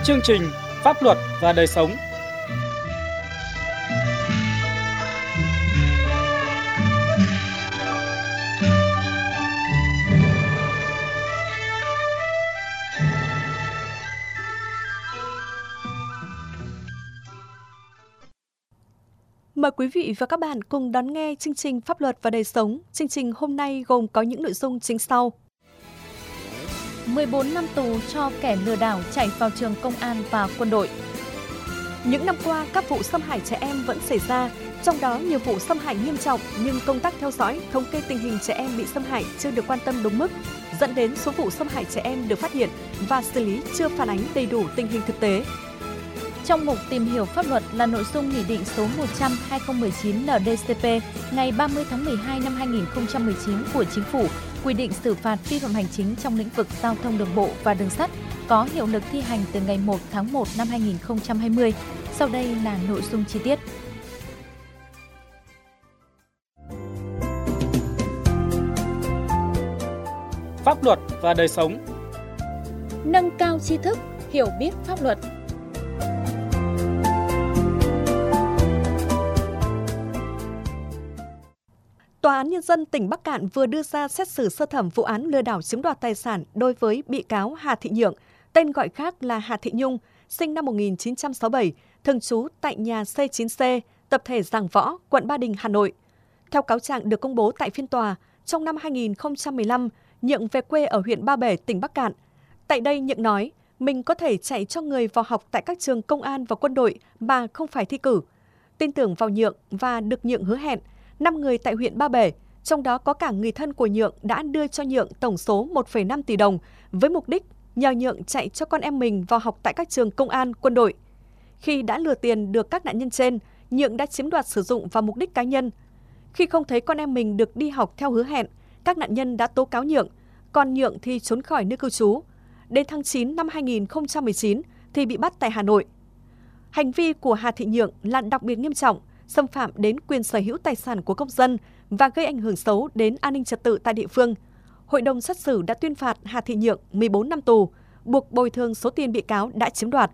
chương trình Pháp luật và đời sống. Mời quý vị và các bạn cùng đón nghe chương trình Pháp luật và đời sống. Chương trình hôm nay gồm có những nội dung chính sau. 14 năm tù cho kẻ lừa đảo chạy vào trường công an và quân đội. Những năm qua, các vụ xâm hại trẻ em vẫn xảy ra, trong đó nhiều vụ xâm hại nghiêm trọng nhưng công tác theo dõi, thống kê tình hình trẻ em bị xâm hại chưa được quan tâm đúng mức, dẫn đến số vụ xâm hại trẻ em được phát hiện và xử lý chưa phản ánh đầy đủ tình hình thực tế. Trong mục tìm hiểu pháp luật là nội dung Nghị định số 100/2019 NĐ-CP ngày 30 tháng 12 năm 2019 của Chính phủ quy định xử phạt vi phạm hành chính trong lĩnh vực giao thông đường bộ và đường sắt có hiệu lực thi hành từ ngày 1 tháng 1 năm 2020. Sau đây là nội dung chi tiết. Pháp luật và đời sống. Nâng cao tri thức, hiểu biết pháp luật. Tòa án Nhân dân tỉnh Bắc Kạn vừa đưa ra xét xử sơ thẩm vụ án lừa đảo chiếm đoạt tài sản đối với bị cáo Hà Thị Nhượng, tên gọi khác là Hà Thị Nhung, sinh năm 1967, thường trú tại nhà C9C, tập thể Giảng Võ, quận Ba Đình, Hà Nội. Theo cáo trạng được công bố tại phiên tòa, trong năm 2015, Nhượng về quê ở huyện Ba Bể, tỉnh Bắc Kạn. Tại đây, Nhượng nói mình có thể chạy cho người vào học tại các trường công an và quân đội mà không phải thi cử. Tin tưởng vào Nhượng và được Nhượng hứa hẹn, 5 người tại huyện Ba Bể, trong đó có cả người thân của Nhượng đã đưa cho Nhượng tổng số 1,5 tỷ đồng với mục đích nhờ Nhượng chạy cho con em mình vào học tại các trường công an, quân đội. Khi đã lừa tiền được các nạn nhân trên, Nhượng đã chiếm đoạt sử dụng vào mục đích cá nhân. Khi không thấy con em mình được đi học theo hứa hẹn, các nạn nhân đã tố cáo Nhượng, còn Nhượng thì trốn khỏi nơi cư trú. Đến tháng 9 năm 2019 thì bị bắt tại Hà Nội. Hành vi của Hà Thị Nhượng là đặc biệt nghiêm trọng, xâm phạm đến quyền sở hữu tài sản của công dân và gây ảnh hưởng xấu đến an ninh trật tự tại địa phương. Hội đồng xét xử đã tuyên phạt Hà Thị Nhượng 14 năm tù, buộc bồi thường số tiền bị cáo đã chiếm đoạt.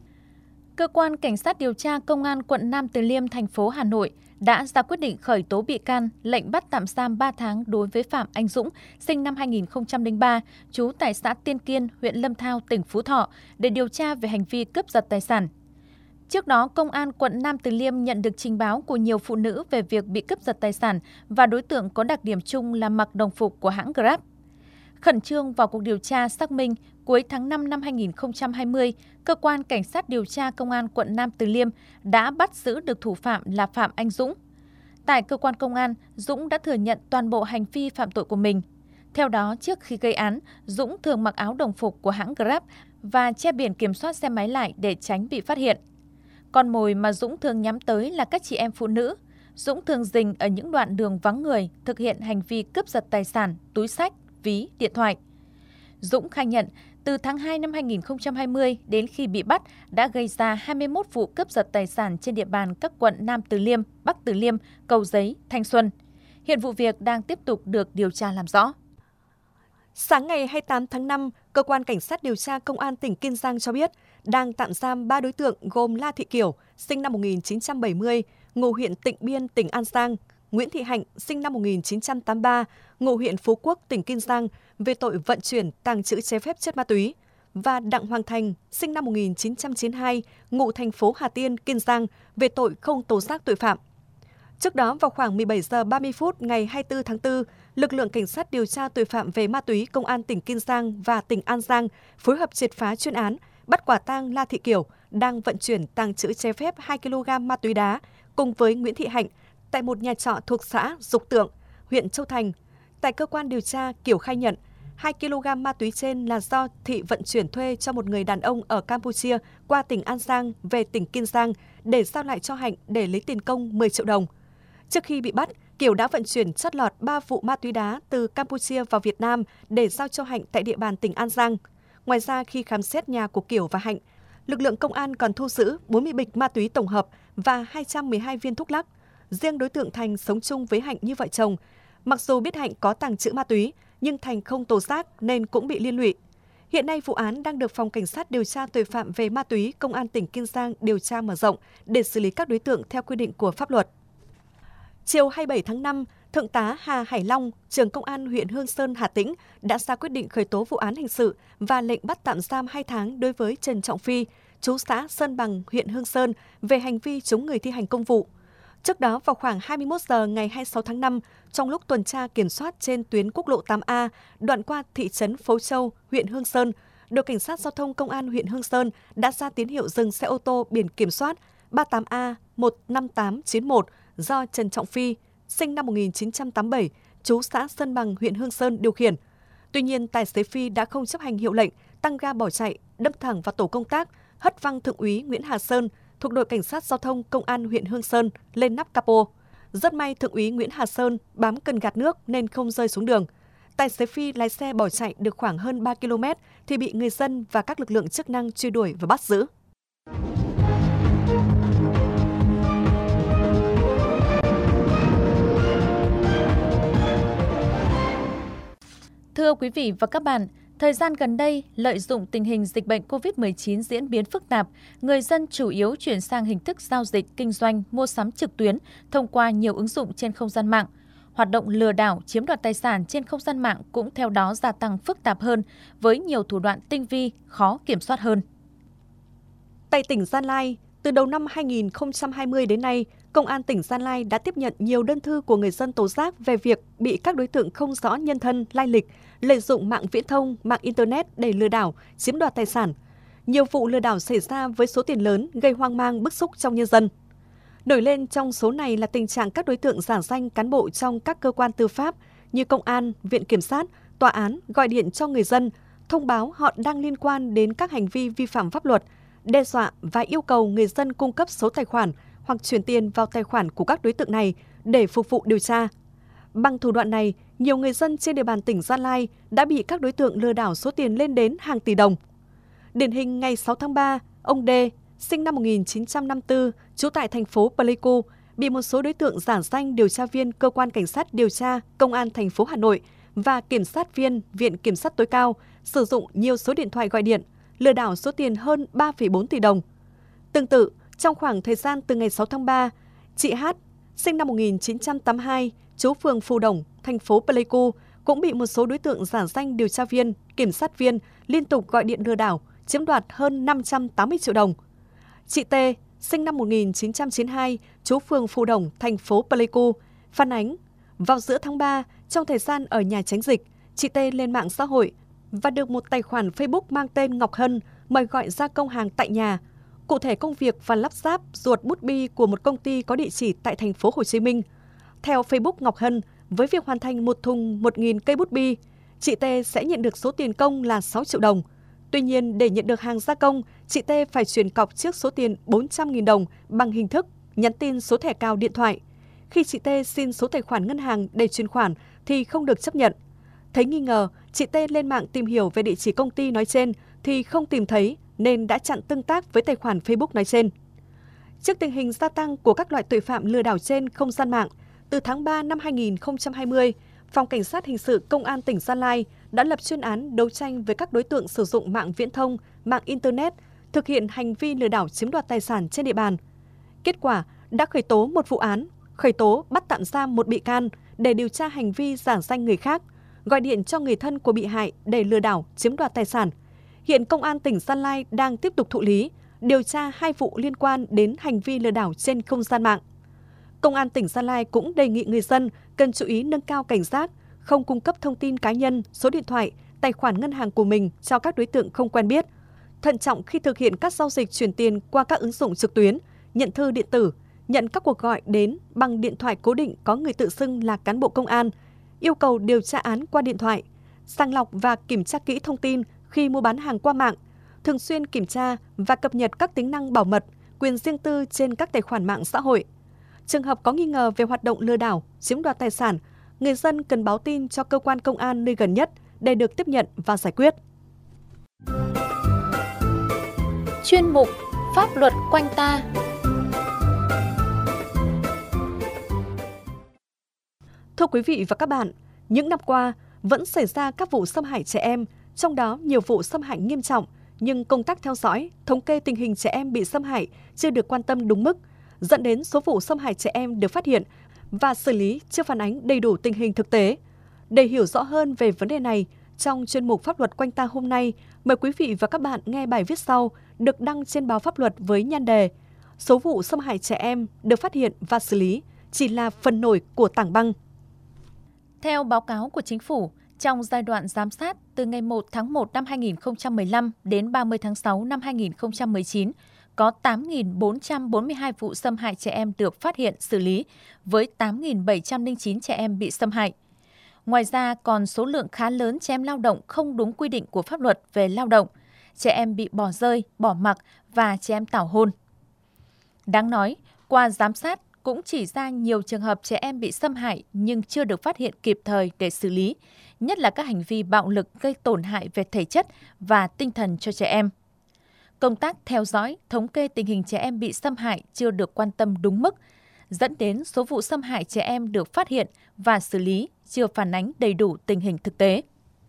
Cơ quan Cảnh sát điều tra Công an quận Nam Từ Liêm, thành phố Hà Nội đã ra quyết định khởi tố bị can, lệnh bắt tạm giam 3 tháng đối với Phạm Anh Dũng, sinh năm 2003, trú tại xã Tiên Kiên, huyện Lâm Thao, tỉnh Phú Thọ, để điều tra về hành vi cướp giật tài sản. Trước đó, Công an quận Nam Từ Liêm nhận được trình báo của nhiều phụ nữ về việc bị cướp giật tài sản và đối tượng có đặc điểm chung là mặc đồng phục của hãng Grab. Khẩn trương vào cuộc điều tra xác minh, cuối tháng 5 năm 2020, Cơ quan Cảnh sát điều tra Công an quận Nam Từ Liêm đã bắt giữ được thủ phạm là Phạm Anh Dũng. Tại cơ quan công an, Dũng đã thừa nhận toàn bộ hành vi phạm tội của mình. Theo đó, trước khi gây án, Dũng thường mặc áo đồng phục của hãng Grab và che biển kiểm soát xe máy lại để tránh bị phát hiện. Con mồi mà Dũng thường nhắm tới là các chị em phụ nữ. Dũng thường rình ở những đoạn đường vắng người, thực hiện hành vi cướp giật tài sản, túi xách, ví, điện thoại. Dũng khai nhận, từ tháng 2 năm 2020 đến khi bị bắt đã gây ra 21 vụ cướp giật tài sản trên địa bàn các quận Nam Từ Liêm, Bắc Từ Liêm, Cầu Giấy, Thanh Xuân. Hiện vụ việc đang tiếp tục được điều tra làm rõ. Sáng ngày 28 tháng 5, Cơ quan Cảnh sát điều tra Công an tỉnh Kiên Giang cho biết đang tạm giam 3 đối tượng gồm La Thị Kiểu, sinh năm 1970, ngụ huyện Tịnh Biên, tỉnh An Giang, Nguyễn Thị Hạnh, sinh năm 1983, ngụ huyện Phú Quốc, tỉnh Kiên Giang, về tội vận chuyển, tàng trữ trái phép chất ma túy, và Đặng Hoàng Thành, sinh năm 1992, ngụ thành phố Hà Tiên, Kiên Giang, về tội không tố giác tội phạm. Trước đó, vào khoảng 17 giờ 30 phút ngày 24 tháng 4, lực lượng Cảnh sát điều tra tội phạm về ma túy Công an tỉnh Kiên Giang và tỉnh An Giang phối hợp triệt phá chuyên án, bắt quả tang La Thị Kiểu đang vận chuyển tàng trữ trái phép 2 kg ma túy đá cùng với Nguyễn Thị Hạnh tại một nhà trọ thuộc xã Dục Tượng, huyện Châu Thành. Tại cơ quan điều tra, Kiểu khai nhận 2 kg ma túy trên là do Thị vận chuyển thuê cho một người đàn ông ở Campuchia qua tỉnh An Giang về tỉnh Kiên Giang để giao lại cho Hạnh để lấy tiền công 10 triệu đồng. Trước khi bị bắt, Kiểu đã vận chuyển chót lọt 3 vụ ma túy đá từ Campuchia vào Việt Nam để giao cho Hạnh tại địa bàn tỉnh An Giang. Ngoài ra, khi khám xét nhà của Kiểu và Hạnh, lực lượng công an còn thu giữ 40 bịch ma túy tổng hợp và 212 viên thuốc lắc. Riêng đối tượng Thành sống chung với Hạnh như vợ chồng. Mặc dù biết Hạnh có tàng trữ ma túy, nhưng Thành không tố giác nên cũng bị liên lụy. Hiện nay vụ án đang được Phòng Cảnh sát điều tra tội phạm về ma túy Công an tỉnh Kiên Giang điều tra mở rộng để xử lý các đối tượng theo quy định của pháp luật. Chiều 27 tháng 5, Thượng tá Hà Hải Long, trưởng Công an huyện Hương Sơn, Hà Tĩnh đã ra quyết định khởi tố vụ án hình sự và lệnh bắt tạm giam 2 tháng đối với Trần Trọng Phi, trú xã Sơn Bằng, huyện Hương Sơn về hành vi chống người thi hành công vụ. Trước đó, vào khoảng 21 giờ ngày 26 tháng 5, trong lúc tuần tra kiểm soát trên tuyến quốc lộ 8A, đoạn qua thị trấn Phố Châu, huyện Hương Sơn, đội cảnh sát giao thông Công an huyện Hương Sơn đã ra tín hiệu dừng xe ô tô biển kiểm soát 38A15891 do Trần Trọng Phi, sinh năm 1987, trú xã Sơn Bằng, huyện Hương Sơn điều khiển. Tuy nhiên, tài xế Phi đã không chấp hành hiệu lệnh, tăng ga bỏ chạy, đâm thẳng vào tổ công tác, hất văng Thượng úy Nguyễn Hà Sơn thuộc đội cảnh sát giao thông Công an huyện Hương Sơn lên nắp capo. Rất may Thượng úy Nguyễn Hà Sơn bám cần gạt nước nên không rơi xuống đường. Tài xế Phi lái xe bỏ chạy được khoảng hơn 3 km thì bị người dân và các lực lượng chức năng truy đuổi và bắt giữ. Thưa quý vị và các bạn, thời gian gần đây, lợi dụng tình hình dịch bệnh COVID-19 diễn biến phức tạp, người dân chủ yếu chuyển sang hình thức giao dịch, kinh doanh, mua sắm trực tuyến thông qua nhiều ứng dụng trên không gian mạng. Hoạt động lừa đảo, chiếm đoạt tài sản trên không gian mạng cũng theo đó gia tăng phức tạp hơn, với nhiều thủ đoạn tinh vi, khó kiểm soát hơn. Tại tỉnh Gia Lai, từ đầu năm 2020 đến nay, Công an tỉnh Gia Lai đã tiếp nhận nhiều đơn thư của người dân tố giác về việc bị các đối tượng không rõ nhân thân, lai lịch, lợi dụng mạng viễn thông, mạng Internet để lừa đảo, chiếm đoạt tài sản. Nhiều vụ lừa đảo xảy ra với số tiền lớn gây hoang mang bức xúc trong nhân dân. Nổi lên trong số này là tình trạng các đối tượng giả danh cán bộ trong các cơ quan tư pháp như công an, viện kiểm sát, tòa án gọi điện cho người dân, thông báo họ đang liên quan đến các hành vi vi phạm pháp luật, đe dọa và yêu cầu người dân cung cấp số tài khoản hoặc chuyển tiền vào tài khoản của các đối tượng này để phục vụ điều tra. Bằng thủ đoạn này, nhiều người dân trên địa bàn tỉnh Gia Lai đã bị các đối tượng lừa đảo số tiền lên đến hàng tỷ đồng. Điển hình ngày 6 tháng 3, ông D, sinh năm 1954, trú tại thành phố Pleiku, bị một số đối tượng giả danh điều tra viên Cơ quan Cảnh sát điều tra Công an thành phố Hà Nội và kiểm sát viên Viện Kiểm sát tối cao sử dụng nhiều số điện thoại gọi điện, lừa đảo số tiền hơn 3,4 tỷ đồng. Tương tự, trong khoảng thời gian từ ngày 6 tháng 3, chị H, sinh năm 1982, trú phường Phù Đồng, thành phố Pleiku, cũng bị một số đối tượng giả danh điều tra viên, kiểm sát viên liên tục gọi điện lừa đảo, chiếm đoạt hơn 580 triệu đồng. Chị T, sinh năm 1992, trú phường Phù Đồng, thành phố Pleiku, phản ánh, vào giữa tháng 3, trong thời gian ở nhà tránh dịch, chị T lên mạng xã hội và được một tài khoản Facebook mang tên Ngọc Hân mời gọi gia công hàng tại nhà. Cụ thể công việc và lắp ráp ruột bút bi của một công ty có địa chỉ tại thành phố Hồ Chí Minh. Theo Facebook Ngọc Hân, với việc hoàn thành một thùng 1.000 cây bút bi, chị T sẽ nhận được số tiền công là 6 triệu đồng. Tuy nhiên, để nhận được hàng gia công, chị T phải chuyển cọc trước số tiền 400.000 đồng bằng hình thức nhắn tin số thẻ cào điện thoại. Khi chị T xin số tài khoản ngân hàng để chuyển khoản thì không được chấp nhận. Thấy nghi ngờ, chị T lên mạng tìm hiểu về địa chỉ công ty nói trên thì không tìm thấy nên đã chặn tương tác với tài khoản Facebook nói trên. Trước tình hình gia tăng của các loại tội phạm lừa đảo trên không gian mạng, từ tháng 3 năm 2020, Phòng Cảnh sát Hình sự Công an tỉnh Gia Lai đã lập chuyên án đấu tranh với các đối tượng sử dụng mạng viễn thông, mạng Internet, thực hiện hành vi lừa đảo chiếm đoạt tài sản trên địa bàn. Kết quả đã khởi tố một vụ án, khởi tố bắt tạm giam một bị can để điều tra hành vi giả danh người khác, gọi điện cho người thân của bị hại để lừa đảo chiếm đoạt tài sản. Hiện Công an tỉnh Gia Lai đang tiếp tục thụ lý, điều tra 2 vụ liên quan đến hành vi lừa đảo trên không gian mạng. Công an tỉnh Gia Lai cũng đề nghị người dân cần chú ý nâng cao cảnh giác, không cung cấp thông tin cá nhân, số điện thoại, tài khoản ngân hàng của mình cho các đối tượng không quen biết. Thận trọng khi thực hiện các giao dịch chuyển tiền qua các ứng dụng trực tuyến, nhận thư điện tử, nhận các cuộc gọi đến bằng điện thoại cố định có người tự xưng là cán bộ công an, yêu cầu điều tra án qua điện thoại, sàng lọc và kiểm tra kỹ thông tin khi mua bán hàng qua mạng, thường xuyên kiểm tra và cập nhật các tính năng bảo mật, quyền riêng tư trên các tài khoản mạng xã hội. Trường hợp có nghi ngờ về hoạt động lừa đảo, chiếm đoạt tài sản, người dân cần báo tin cho cơ quan công an nơi gần nhất để được tiếp nhận và giải quyết. Chuyên mục Pháp luật quanh ta. Thưa quý vị và các bạn, những năm qua vẫn xảy ra các vụ xâm hại trẻ em, trong đó nhiều vụ xâm hại nghiêm trọng, nhưng công tác theo dõi, thống kê tình hình trẻ em bị xâm hại chưa được quan tâm đúng mức, dẫn đến số vụ xâm hại trẻ em được phát hiện và xử lý chưa phản ánh đầy đủ tình hình thực tế. Để hiểu rõ hơn về vấn đề này, trong chuyên mục Pháp luật quanh ta hôm nay, mời quý vị và các bạn nghe bài viết sau được đăng trên báo Pháp luật với nhan đề "Số vụ xâm hại trẻ em được phát hiện và xử lý chỉ là phần nổi của tảng băng". Theo báo cáo của Chính phủ, trong giai đoạn giám sát từ ngày 1 tháng 1 năm 2015 đến 30 tháng 6 năm 2019, có 8.442 vụ xâm hại trẻ em được phát hiện xử lý, với 8.709 trẻ em bị xâm hại. Ngoài ra, còn số lượng khá lớn trẻ em lao động không đúng quy định của pháp luật về lao động, trẻ em bị bỏ rơi, bỏ mặc và trẻ em tảo hôn. Đáng nói, qua giám sát cũng chỉ ra nhiều trường hợp trẻ em bị xâm hại nhưng chưa được phát hiện kịp thời để xử lý, nhất là các hành vi bạo lực gây tổn hại về thể chất và tinh thần cho trẻ em. Công tác theo dõi, thống kê tình hình trẻ em bị xâm hại chưa được quan tâm đúng mức, dẫn đến số vụ xâm hại trẻ em được phát hiện và xử lý chưa phản ánh đầy đủ tình hình thực tế.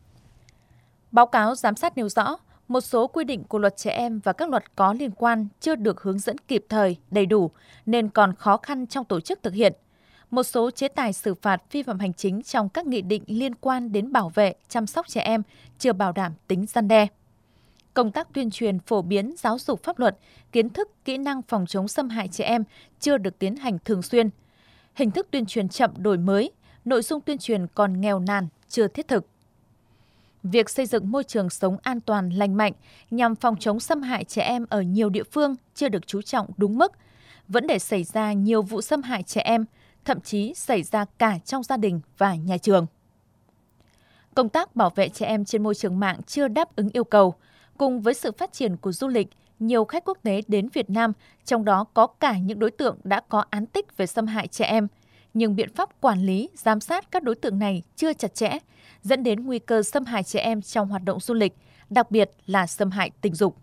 Báo cáo giám sát nêu rõ, một số quy định của luật trẻ em và các luật có liên quan chưa được hướng dẫn kịp thời, đầy đủ, nên còn khó khăn trong tổ chức thực hiện. Một số chế tài xử phạt vi phạm hành chính trong các nghị định liên quan đến bảo vệ, chăm sóc trẻ em chưa bảo đảm tính răn đe. Công tác tuyên truyền phổ biến giáo dục pháp luật, kiến thức, kỹ năng phòng chống xâm hại trẻ em chưa được tiến hành thường xuyên. Hình thức tuyên truyền chậm đổi mới, nội dung tuyên truyền còn nghèo nàn, chưa thiết thực. Việc xây dựng môi trường sống an toàn, lành mạnh nhằm phòng chống xâm hại trẻ em ở nhiều địa phương chưa được chú trọng đúng mức, vẫn để xảy ra nhiều vụ xâm hại trẻ em, thậm chí xảy ra cả trong gia đình và nhà trường. Công tác bảo vệ trẻ em trên môi trường mạng chưa đáp ứng yêu cầu. Cùng với sự phát triển của du lịch, nhiều khách quốc tế đến Việt Nam, trong đó có cả những đối tượng đã có án tích về xâm hại trẻ em. Nhưng biện pháp quản lý, giám sát các đối tượng này chưa chặt chẽ, dẫn đến nguy cơ xâm hại trẻ em trong hoạt động du lịch, đặc biệt là xâm hại tình dục.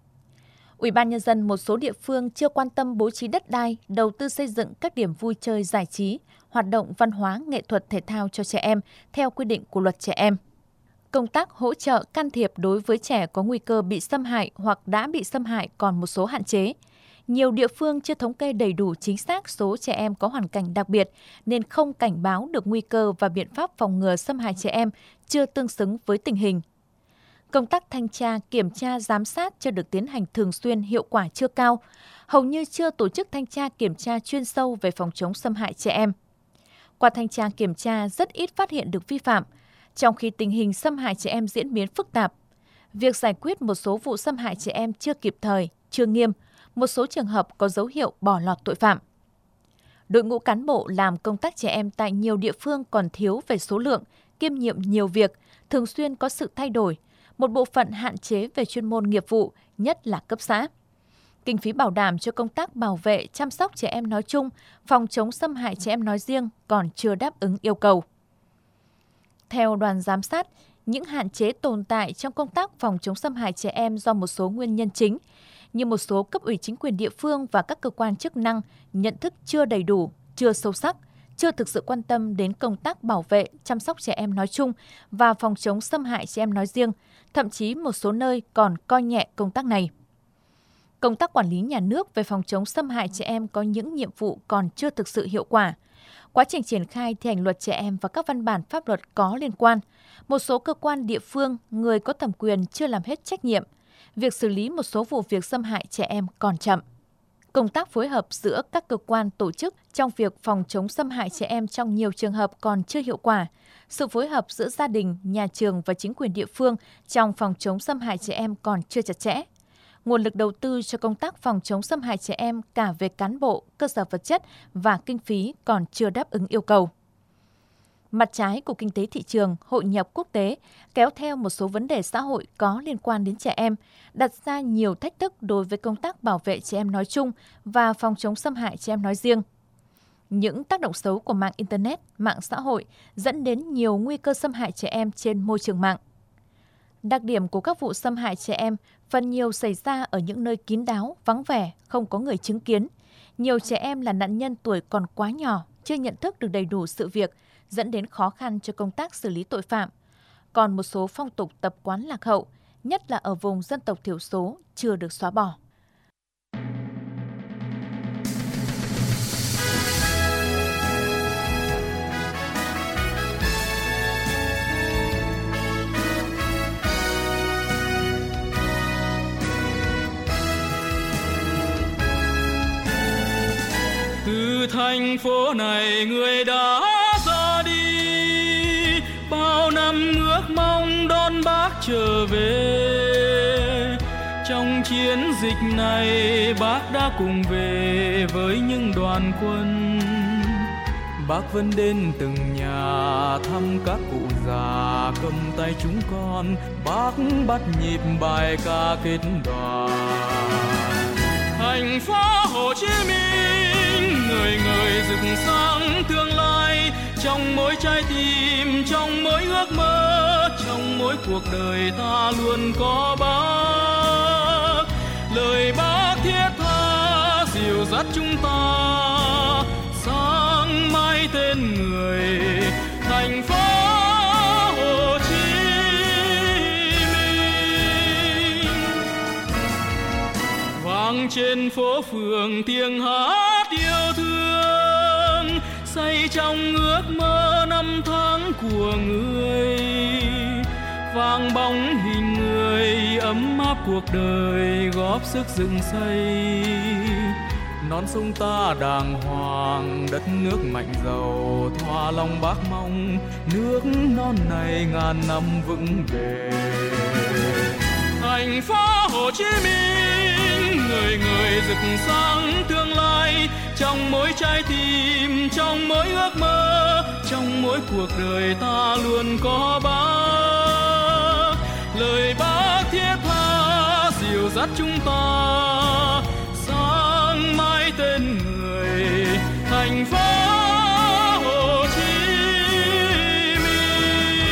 Ủy ban Nhân dân một số địa phương chưa quan tâm bố trí đất đai, đầu tư xây dựng các điểm vui chơi giải trí, hoạt động văn hóa, nghệ thuật thể thao cho trẻ em theo quy định của luật trẻ em. Công tác hỗ trợ can thiệp đối với trẻ có nguy cơ bị xâm hại hoặc đã bị xâm hại còn một số hạn chế. Nhiều địa phương chưa thống kê đầy đủ chính xác số trẻ em có hoàn cảnh đặc biệt nên không cảnh báo được nguy cơ và biện pháp phòng ngừa xâm hại trẻ em chưa tương xứng với tình hình. Công tác thanh tra, kiểm tra, giám sát chưa được tiến hành thường xuyên, hiệu quả chưa cao, hầu như chưa tổ chức thanh tra kiểm tra chuyên sâu về phòng chống xâm hại trẻ em. Qua thanh tra kiểm tra rất ít phát hiện được vi phạm, trong khi tình hình xâm hại trẻ em diễn biến phức tạp. Việc giải quyết một số vụ xâm hại trẻ em chưa kịp thời, chưa nghiêm, một số trường hợp có dấu hiệu bỏ lọt tội phạm. Đội ngũ cán bộ làm công tác trẻ em tại nhiều địa phương còn thiếu về số lượng, kiêm nhiệm nhiều việc, thường xuyên có sự thay đổi, một bộ phận hạn chế về chuyên môn nghiệp vụ, nhất là cấp xã. Kinh phí bảo đảm cho công tác bảo vệ, chăm sóc trẻ em nói chung, phòng chống xâm hại trẻ em nói riêng còn chưa đáp ứng yêu cầu. Theo đoàn giám sát, những hạn chế tồn tại trong công tác phòng chống xâm hại trẻ em do một số nguyên nhân chính, như một số cấp ủy chính quyền địa phương và các cơ quan chức năng nhận thức chưa đầy đủ, chưa sâu sắc, chưa thực sự quan tâm đến công tác bảo vệ, chăm sóc trẻ em nói chung và phòng chống xâm hại trẻ em nói riêng, thậm chí một số nơi còn coi nhẹ công tác này. Công tác quản lý nhà nước về phòng chống xâm hại trẻ em có những nhiệm vụ còn chưa thực sự hiệu quả. Quá trình triển khai thi hành luật trẻ em và các văn bản pháp luật có liên quan, một số cơ quan địa phương, người có thẩm quyền chưa làm hết trách nhiệm. Việc xử lý một số vụ việc xâm hại trẻ em còn chậm. Công tác phối hợp giữa các cơ quan tổ chức trong việc phòng chống xâm hại trẻ em trong nhiều trường hợp còn chưa hiệu quả. Sự phối hợp giữa gia đình, nhà trường và chính quyền địa phương trong phòng chống xâm hại trẻ em còn chưa chặt chẽ. Nguồn lực đầu tư cho công tác phòng chống xâm hại trẻ em cả về cán bộ, cơ sở vật chất và kinh phí còn chưa đáp ứng yêu cầu. Mặt trái của kinh tế thị trường, hội nhập quốc tế kéo theo một số vấn đề xã hội có liên quan đến trẻ em, đặt ra nhiều thách thức đối với công tác bảo vệ trẻ em nói chung và phòng chống xâm hại trẻ em nói riêng. Những tác động xấu của mạng Internet, mạng xã hội dẫn đến nhiều nguy cơ xâm hại trẻ em trên môi trường mạng. Đặc điểm của các vụ xâm hại trẻ em phần nhiều xảy ra ở những nơi kín đáo, vắng vẻ, không có người chứng kiến. Nhiều trẻ em là nạn nhân tuổi còn quá nhỏ, chưa nhận thức được đầy đủ sự việc, dẫn đến khó khăn cho công tác xử lý tội phạm. còn một số phong tục tập quán lạc hậu, nhất là ở vùng dân tộc thiểu số, chưa được xóa bỏ. Từ thành phố này người đã ra đi, bao năm ước mong đón bác trở về. Trong chiến dịch này bác đã cùng về với những đoàn quân. Bác vẫn đến từng nhà thăm các cụ già, cầm tay chúng con, bác bắt nhịp bài ca kết đoàn. Thành phố Hồ Chí Minh người người rực sáng tương lai, trong mỗi trái tim, trong mỗi ước mơ, trong mỗi cuộc đời ta luôn có bác. Lời bác thiết tha dìu dắt chúng ta sáng mãi tên người thành phố Hồ Chí Minh. Vang trên phố phường tiếng hát yêu thương, say trong ước mơ năm tháng của người. Vang bóng hình người ấm áp cuộc đời, góp sức dựng xây non sông ta đàng hoàng, đất nước mạnh giàu thỏa lòng bác mong, nước non này ngàn năm vững bền. Thành phố Hồ Chí Minh người người rực sáng tương lai, trong mỗi trái tim, trong mỗi ước mơ, trong mỗi cuộc đời ta luôn có bác. Lời bác thiết tha dìu dắt chúng ta sáng mãi tên người thành phố Hồ Chí Minh.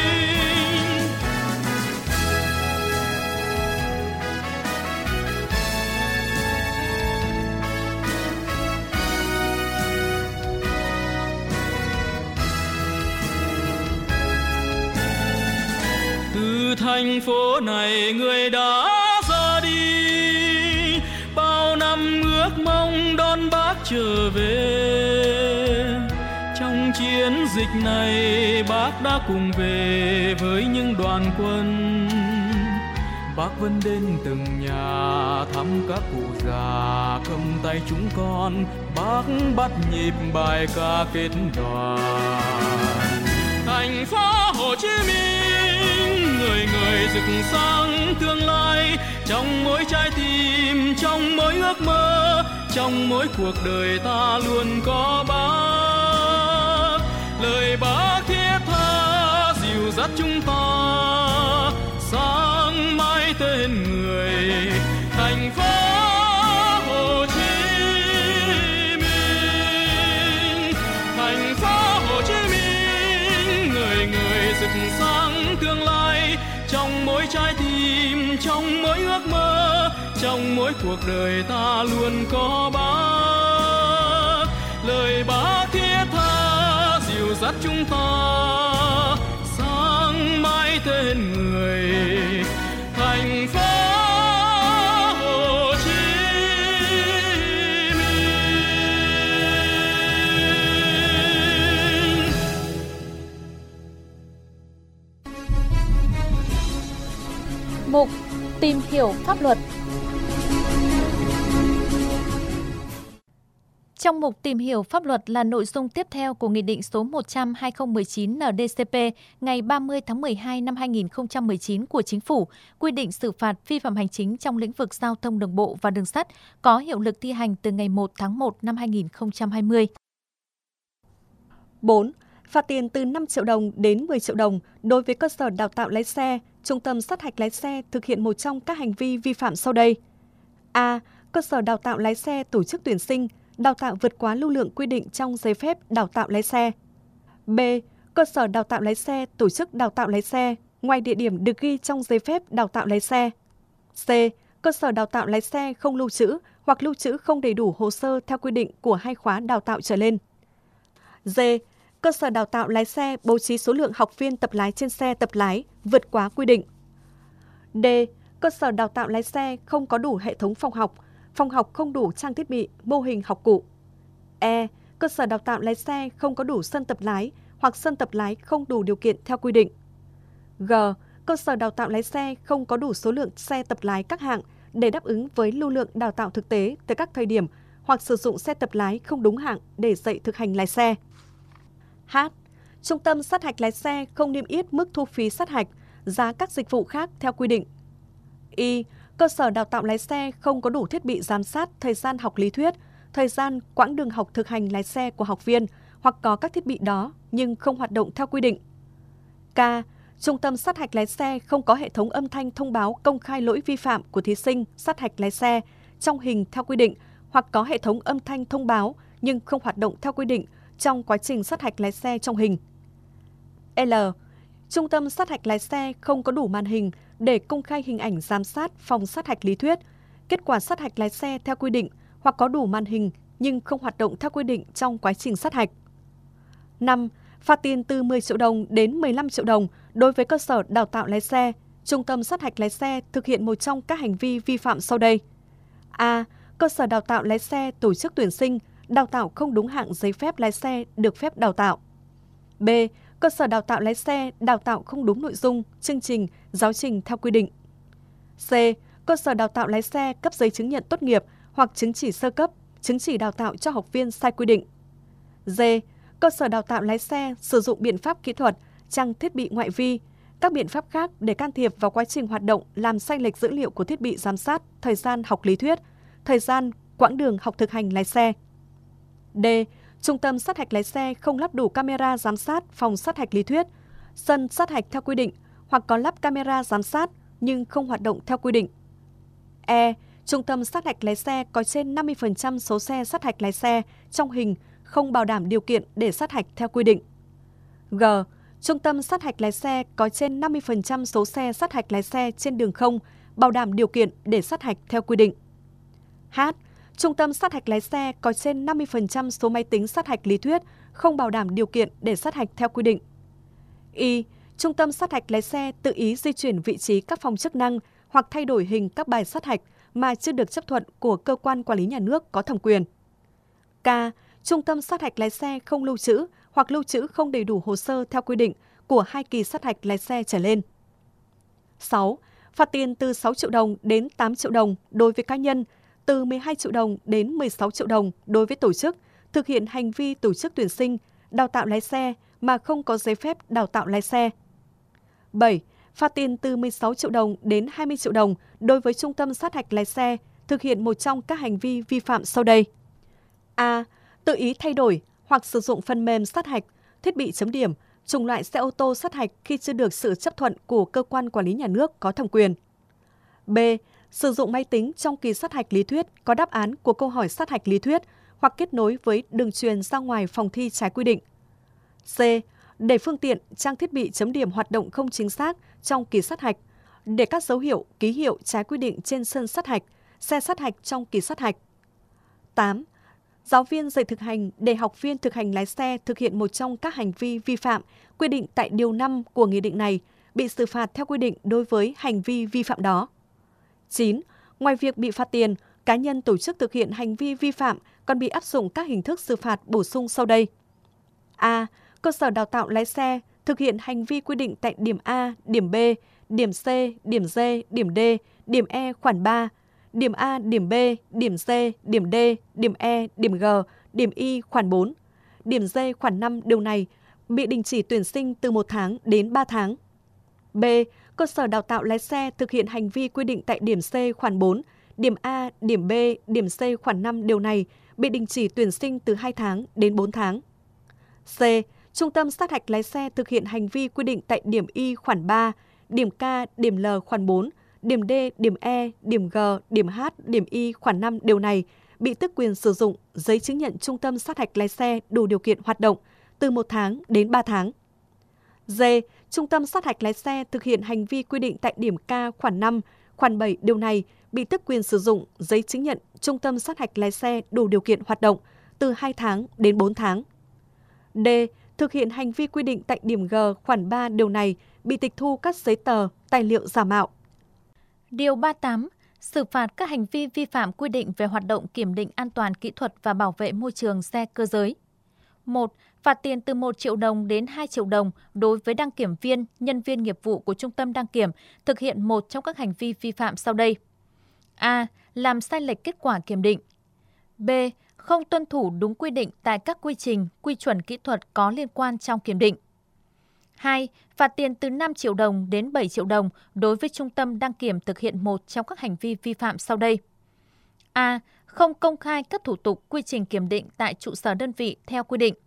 Từ thành phố này người đã ra đi, bao năm ước mong đón bác trở về. Trong chiến dịch này bác đã cùng về với những đoàn quân. Bác vẫn đến từng nhà thăm các cụ già, cầm tay chúng con, bác bắt nhịp bài ca kết đoàn. Thành phố Hồ Chí Minh người người rực sáng tương lai, trong mỗi trái tim, trong mỗi ước mơ, trong mỗi cuộc đời ta luôn có bác. Lời bác thiết tha dìu dắt chúng ta sáng mãi tên người thành phố Hồ Chí Minh. Thành phố Hồ Chí Minh người người rực sáng tương lai, trong mỗi trái tim, trong mỗi ước mơ, trong mỗi cuộc đời ta luôn có bác. Lời bác thiết tha dìu dắt chúng ta sáng mãi tên người thành phố Hồ Chí Minh. Mục tìm hiểu pháp luật. Trong mục tìm hiểu pháp luật là nội dung tiếp theo của Nghị định số 100/2019 NĐ-CP ngày 30 tháng 12 năm 2019 của Chính phủ, quy định xử phạt vi phạm hành chính trong lĩnh vực giao thông đường bộ và đường sắt, có hiệu lực thi hành từ ngày 1 tháng 1 năm 2020. 4. Phạt tiền từ 5 triệu đồng đến 10 triệu đồng đối với cơ sở đào tạo lái xe, trung tâm sát hạch lái xe thực hiện một trong các hành vi vi phạm sau đây. A. Cơ sở đào tạo lái xe tổ chức tuyển sinh, đào tạo vượt quá lưu lượng quy định trong giấy phép đào tạo lái xe. B. Cơ sở đào tạo lái xe tổ chức đào tạo lái xe ngoài địa điểm được ghi trong giấy phép đào tạo lái xe. C. Cơ sở đào tạo lái xe không lưu trữ hoặc lưu trữ không đầy đủ hồ sơ theo quy định của 2 khóa đào tạo trở lên. D. cơ sở đào tạo lái xe bố trí số lượng học viên tập lái trên xe tập lái vượt quá quy định. D. Cơ sở đào tạo lái xe không có đủ hệ thống phòng học không đủ trang thiết bị, mô hình học cụ. E. Cơ sở đào tạo lái xe không có đủ sân tập lái hoặc sân tập lái không đủ điều kiện theo quy định. G. Cơ sở đào tạo lái xe không có đủ số lượng xe tập lái các hạng để đáp ứng với lưu lượng đào tạo thực tế tới các thời điểm hoặc sử dụng xe tập lái không đúng hạng để dạy thực hành lái xe. H. Trung tâm sát hạch lái xe không niêm yết mức thu phí sát hạch, giá các dịch vụ khác theo quy định. Y. Cơ sở đào tạo lái xe không có đủ thiết bị giám sát thời gian học lý thuyết, thời gian quãng đường học thực hành lái xe của học viên hoặc có các thiết bị đó nhưng không hoạt động theo quy định. K. Trung tâm sát hạch lái xe không có hệ thống âm thanh thông báo công khai lỗi vi phạm của thí sinh sát hạch lái xe trong hình theo quy định hoặc có hệ thống âm thanh thông báo nhưng không hoạt động theo quy định trong quá trình sát hạch lái xe trong hình. L. Trung tâm sát hạch lái xe không có đủ màn hình để công khai hình ảnh giám sát phòng sát hạch lý thuyết, kết quả sát hạch lái xe theo quy định hoặc có đủ màn hình nhưng không hoạt động theo quy định trong quá trình sát hạch. 5. Phạt tiền từ 10 triệu đồng đến 15 triệu đồng đối với cơ sở đào tạo lái xe, trung tâm sát hạch lái xe thực hiện một trong các hành vi vi phạm sau đây. A. Cơ sở đào tạo lái xe tổ chức tuyển sinh, đào tạo không đúng hạng giấy phép lái xe được phép đào tạo. B. Cơ sở đào tạo lái xe đào tạo không đúng nội dung, chương trình, giáo trình theo quy định. C. Cơ sở đào tạo lái xe cấp giấy chứng nhận tốt nghiệp hoặc chứng chỉ sơ cấp, chứng chỉ đào tạo cho học viên sai quy định. D. Cơ sở đào tạo lái xe sử dụng biện pháp kỹ thuật, trang thiết bị ngoại vi, các biện pháp khác để can thiệp vào quá trình hoạt động làm sai lệch dữ liệu của thiết bị giám sát, thời gian học lý thuyết, thời gian quãng đường học thực hành lái xe. D. Trung tâm sát hạch lái xe không lắp đủ camera giám sát phòng sát hạch lý thuyết, sân sát hạch theo quy định hoặc có lắp camera giám sát nhưng không hoạt động theo quy định. E. Trung tâm sát hạch lái xe có trên 50% số xe sát hạch lái xe trong hình không bảo đảm điều kiện để sát hạch theo quy định. G. Trung tâm sát hạch lái xe có trên 50% số xe sát hạch lái xe trên đường không bảo đảm điều kiện để sát hạch theo quy định. H. Trung tâm sát hạch lái xe có trên 50% số máy tính sát hạch lý thuyết không bảo đảm điều kiện để sát hạch theo quy định. Y. Trung tâm sát hạch lái xe tự ý di chuyển vị trí các phòng chức năng hoặc thay đổi hình các bài sát hạch mà chưa được chấp thuận của cơ quan quản lý nhà nước có thẩm quyền. K. Trung tâm sát hạch lái xe không lưu trữ hoặc lưu trữ không đầy đủ hồ sơ theo quy định của 2 kỳ sát hạch lái xe trở lên. 6. Phạt tiền từ 6 triệu đồng đến 8 triệu đồng đối với cá nhân, từ 12 triệu đồng đến 16 triệu đồng đối với tổ chức thực hiện hành vi tổ chức tuyển sinh, đào tạo lái xe mà không có giấy phép đào tạo lái xe. 7. Phạt tiền từ 16 triệu đồng đến 20 triệu đồng đối với trung tâm sát hạch lái xe thực hiện một trong các hành vi vi phạm sau đây. A. Tự ý thay đổi hoặc sử dụng phần mềm sát hạch, thiết bị chấm điểm, chủng loại xe ô tô sát hạch khi chưa được sự chấp thuận của cơ quan quản lý nhà nước có thẩm quyền. B. Sử dụng máy tính trong kỳ sát hạch lý thuyết có đáp án của câu hỏi sát hạch lý thuyết hoặc kết nối với đường truyền ra ngoài phòng thi trái quy định. C. Để phương tiện, trang thiết bị chấm điểm hoạt động không chính xác trong kỳ sát hạch, để các dấu hiệu, ký hiệu trái quy định trên sân sát hạch, xe sát hạch trong kỳ sát hạch. 8. Giáo viên dạy thực hành để học viên thực hành lái xe thực hiện một trong các hành vi vi phạm quy định tại Điều 5 của Nghị định này, bị xử phạt theo quy định đối với hành vi vi phạm đó. 9. Ngoài việc bị phạt tiền, cá nhân tổ chức thực hiện hành vi vi phạm còn bị áp dụng các hình thức xử phạt bổ sung sau đây. A. Cơ sở đào tạo lái xe thực hiện hành vi quy định tại điểm A, điểm B, điểm C, điểm D, điểm D, điểm E khoản 3, điểm A, điểm B, điểm C, điểm D, điểm E, điểm G, điểm Y khoản 4, điểm D khoản 5 điều này bị đình chỉ tuyển sinh từ 1 tháng đến 3 tháng. B. Cơ sở đào tạo lái xe thực hiện hành vi quy định tại điểm C khoản 4, điểm A, điểm B, điểm C khoản 5 điều này bị đình chỉ tuyển sinh từ 2 tháng đến 4 tháng. C. Trung tâm sát hạch lái xe thực hiện hành vi quy định tại điểm Y khoản 3, điểm K, điểm L khoản 4, điểm D, điểm E, điểm G, điểm H, điểm Y khoản 5 điều này bị tước quyền sử dụng giấy chứng nhận trung tâm sát hạch lái xe đủ điều kiện hoạt động từ 1 tháng đến 3 tháng. D. Trung tâm sát hạch lái xe thực hiện hành vi quy định tại điểm K khoản 5, khoản 7 điều này bị tước quyền sử dụng giấy chứng nhận trung tâm sát hạch lái xe đủ điều kiện hoạt động từ 2 tháng đến 4 tháng. D. thực hiện hành vi quy định tại điểm G khoản 3 điều này bị tịch thu các giấy tờ, tài liệu giả mạo. Điều 38. Xử phạt các hành vi vi phạm quy định về hoạt động kiểm định an toàn kỹ thuật và bảo vệ môi trường xe cơ giới. 1. Phạt tiền từ 1 triệu đồng đến 2 triệu đồng đối với đăng kiểm viên, nhân viên nghiệp vụ của trung tâm đăng kiểm thực hiện một trong các hành vi vi phạm sau đây. A. Làm sai lệch kết quả kiểm định. B. Không tuân thủ đúng quy định tại các quy trình, quy chuẩn kỹ thuật có liên quan trong kiểm định. 2. Phạt tiền từ 5 triệu đồng đến 7 triệu đồng đối với trung tâm đăng kiểm thực hiện một trong các hành vi vi phạm sau đây. A. Không công khai các thủ tục quy trình kiểm định tại trụ sở đơn vị theo quy định.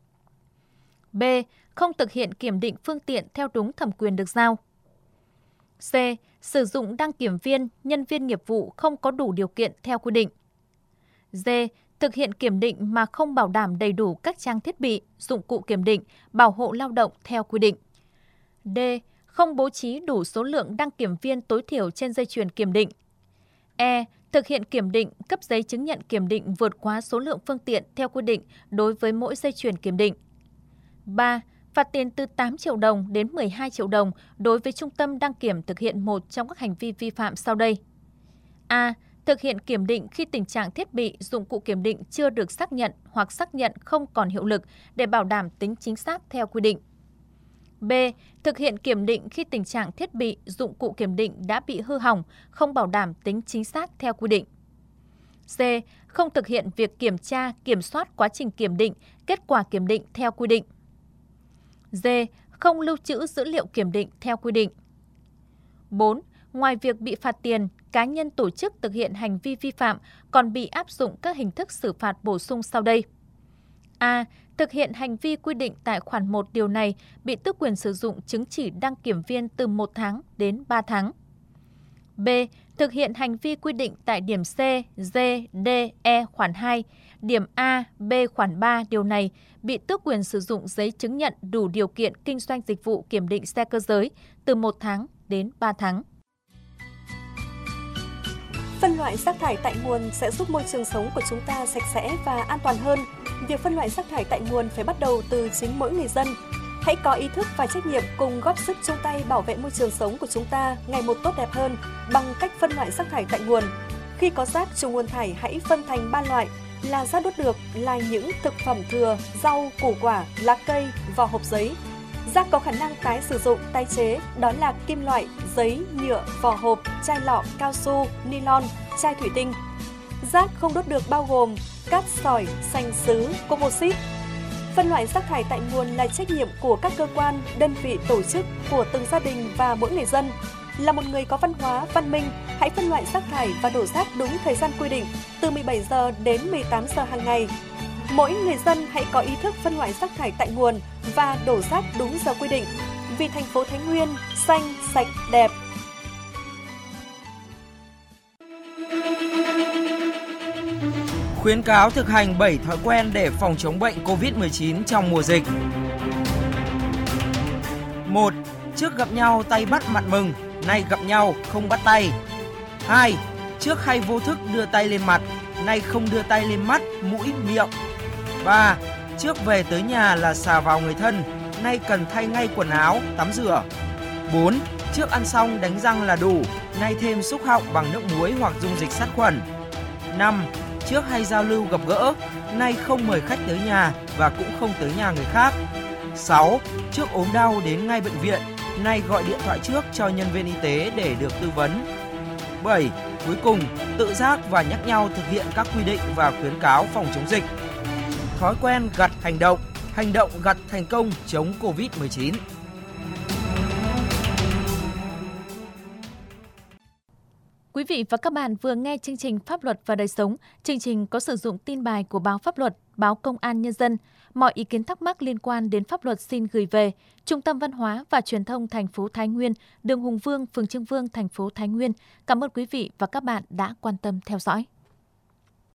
B. Không thực hiện kiểm định phương tiện theo đúng thẩm quyền được giao. C. Sử dụng đăng kiểm viên, nhân viên nghiệp vụ không có đủ điều kiện theo quy định. D. Thực hiện kiểm định mà không bảo đảm đầy đủ các trang thiết bị, dụng cụ kiểm định, bảo hộ lao động theo quy định. D. Không bố trí đủ số lượng đăng kiểm viên tối thiểu trên dây chuyền kiểm định. E. Thực hiện kiểm định, cấp giấy chứng nhận kiểm định vượt quá số lượng phương tiện theo quy định đối với mỗi dây chuyền kiểm định. 3. Phạt tiền từ 8 triệu đồng đến 12 triệu đồng đối với trung tâm đăng kiểm thực hiện một trong các hành vi vi phạm sau đây. A. Thực hiện kiểm định khi tình trạng thiết bị, dụng cụ kiểm định chưa được xác nhận hoặc xác nhận không còn hiệu lực để bảo đảm tính chính xác theo quy định. B. Thực hiện kiểm định khi tình trạng thiết bị, dụng cụ kiểm định đã bị hư hỏng, không bảo đảm tính chính xác theo quy định. C. Không thực hiện việc kiểm tra, kiểm soát quá trình kiểm định, kết quả kiểm định theo quy định. D. Không lưu trữ dữ liệu kiểm định theo quy định. 4. Ngoài việc bị phạt tiền, cá nhân tổ chức thực hiện hành vi vi phạm còn bị áp dụng các hình thức xử phạt bổ sung sau đây. A. Thực hiện hành vi quy định tại khoản 1 điều này bị tước quyền sử dụng chứng chỉ đăng kiểm viên từ 1 tháng đến 3 tháng. B. Thực hiện hành vi quy định tại điểm C, D, D, E khoản 2, điểm A, B khoản 3 điều này bị tước quyền sử dụng giấy chứng nhận đủ điều kiện kinh doanh dịch vụ kiểm định xe cơ giới từ 1 tháng đến 3 tháng. Phân loại rác thải tại nguồn sẽ giúp môi trường sống của chúng ta sạch sẽ và an toàn hơn. Việc phân loại rác thải tại nguồn phải bắt đầu từ chính mỗi người dân. Hãy có ý thức và trách nhiệm cùng góp sức chung tay bảo vệ môi trường sống của chúng ta ngày một tốt đẹp hơn bằng cách phân loại rác thải tại nguồn. Khi có rác trùng nguồn thải hãy phân thành 3 loại là rác đốt được là những thực phẩm thừa, rau, củ quả, lá cây, vỏ hộp giấy. Rác có khả năng tái sử dụng, tái chế đó là kim loại, giấy, nhựa, vỏ hộp, chai lọ, cao su, nylon, chai thủy tinh. Rác không đốt được bao gồm cát sỏi, sành sứ, composite. Phân loại rác thải tại nguồn là trách nhiệm của các cơ quan, đơn vị, tổ chức, của từng gia đình và mỗi người dân. Là một người có văn hóa, văn minh, hãy phân loại rác thải và đổ rác đúng thời gian quy định, từ 17 giờ đến 18 giờ hàng ngày. Mỗi người dân hãy có ý thức phân loại rác thải tại nguồn và đổ rác đúng giờ quy định. Vì thành phố Thái Nguyên xanh, sạch, đẹp. Khuyến cáo thực hành 7 thói quen để phòng chống bệnh COVID-19 trong mùa dịch. 1. Trước gặp nhau tay bắt mặt mừng, nay gặp nhau không bắt tay. 2. Trước hay vô thức đưa tay lên mặt, nay không đưa tay lên mắt, mũi, miệng. 3. Trước về tới nhà là xà vào người thân, nay cần thay ngay quần áo, tắm rửa. 4. Trước ăn xong đánh răng là đủ, nay thêm xúc họng bằng nước muối hoặc dung dịch sát khuẩn. 5. Trước hay giao lưu gặp gỡ, nay không mời khách tới nhà và cũng không tới nhà người khác. 6. Trước ốm đau đến ngay bệnh viện, nay gọi điện thoại trước cho nhân viên y tế để được tư vấn. 7. Cuối cùng, tự giác và nhắc nhau thực hiện các quy định và khuyến cáo phòng chống dịch. Thói quen gặt hành động gặt thành công chống Covid-19. Quý vị và các bạn vừa nghe chương trình Pháp luật và đời sống. Chương trình có sử dụng tin bài của báo Pháp luật, báo Công an Nhân dân. Mọi ý kiến thắc mắc liên quan đến pháp luật xin gửi về Trung tâm Văn hóa và Truyền thông thành phố Thái Nguyên, đường Hùng Vương, phường Trương Vương, thành phố Thái Nguyên. Cảm ơn quý vị và các bạn đã quan tâm theo dõi.